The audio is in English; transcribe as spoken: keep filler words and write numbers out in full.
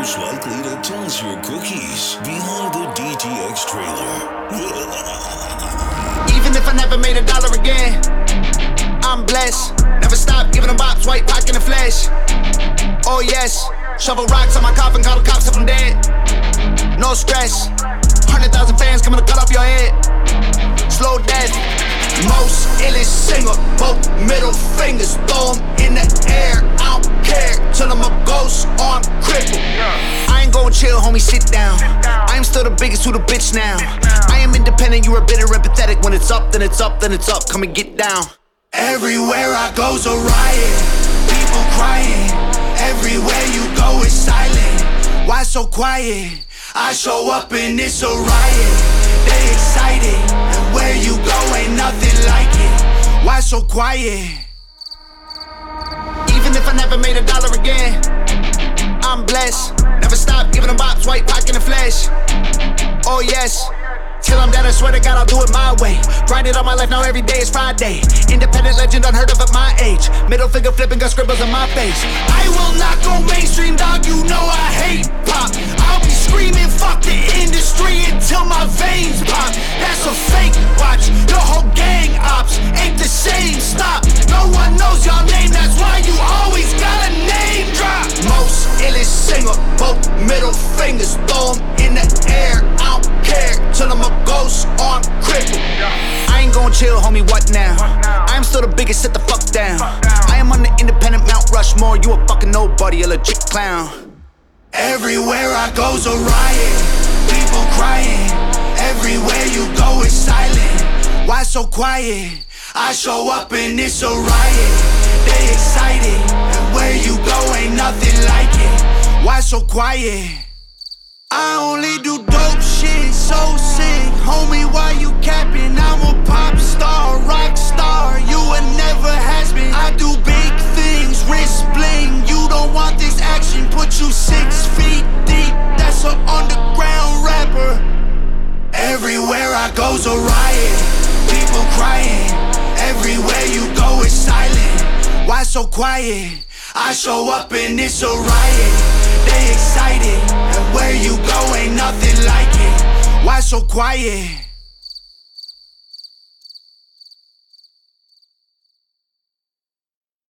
most likely to toss your cookies behind the D T X trailer. Even if I never made a dollar again, I'm blessed. Never stop giving them bops, white rock in the flesh. Oh yes, shovel rocks on my coffin, call the cops if I'm dead. No stress, hundred thousand fans coming to cut off your head. Slow death, most illest singer, both middle fingers, throw 'em in the air. I don't care till I'm a ghost or I'm crippled. I ain't gon' chill, homie, sit down. I am still the biggest, who the bitch now. I am independent, you are bitter and pathetic. When it's up, then it's up, then it's up, come and get down. Everywhere I go's a riot, people crying. Everywhere you go it's silent. Why so quiet? I show up and it's a riot. They excited, and where you go ain't nothing like it. Why so quiet? Even if I never made a dollar again, I'm blessed. Never stop giving them bops, white rock in the flesh. Oh yes, till I'm dead, I swear to God I'll do it my way. Grind it all my life, now every day is Friday. Independent legend, unheard of at my age. Middle finger flipping, got scribbles on my face. I will not go mainstream, dog, you know I hate pop. I'll be screaming, fuck the industry until my veins pop. That's a fake watch, your whole gang ops ain't the same, stop. No one knows your name, that's why you always gotta name drop. Most illest singer, both middle fingers, throw 'em in the air. I don't care till I'm a ghost or I'm crippled. I ain't gon' chill, homie, what now? I am still the biggest, sit the fuck down. I am on the independent Mount Rushmore, you a fucking nobody, a legit clown. Everywhere I go's a riot, people crying. Everywhere you go it's silent. Why so quiet? I show up and it's a riot. They excited, and where you go ain't nothing like it. Why so quiet? I only do dope shit, so sick. Homie, why you capping? I'm a pop star, rock star. You a never has been. I do big things, wrist bling. You don't want this action, put you six feet deep. That's an underground rapper. Everywhere I go's a riot, people crying. Everywhere you go it's silent. Why so quiet? I show up and it's a riot. They excited, and where you go ain't nothing like it. Why so quiet?